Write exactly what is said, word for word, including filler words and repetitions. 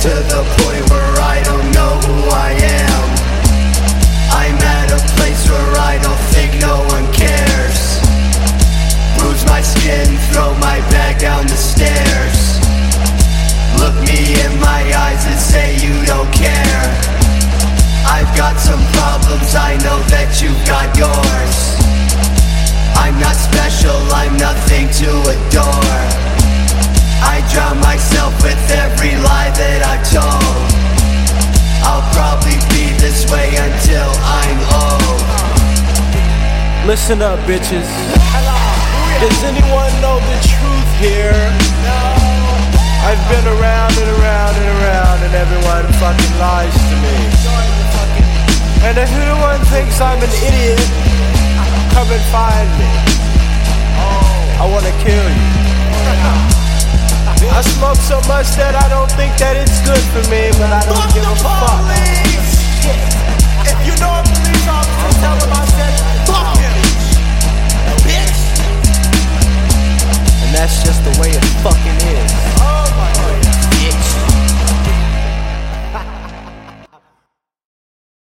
to the point where I don't know who I am. I'm at a place where I don't think no one cares. Bruise my skin, throw my bag down the stairs. Look me in my eyes and say you don't care. I've got some problems, I know that you've got yours. I'm not special, I'm nothing to adore. I drown myself with every lie that I've told. I'll probably be this way until I'm old. Listen up, bitches. Does anyone know the truth here? I've been around and around and around, and everyone fucking lies to me. And if anyone thinks I'm an idiot, come and find me. I wanna kill you. I smoke so much that I don't think that it's good for me, but I don't give a fuck.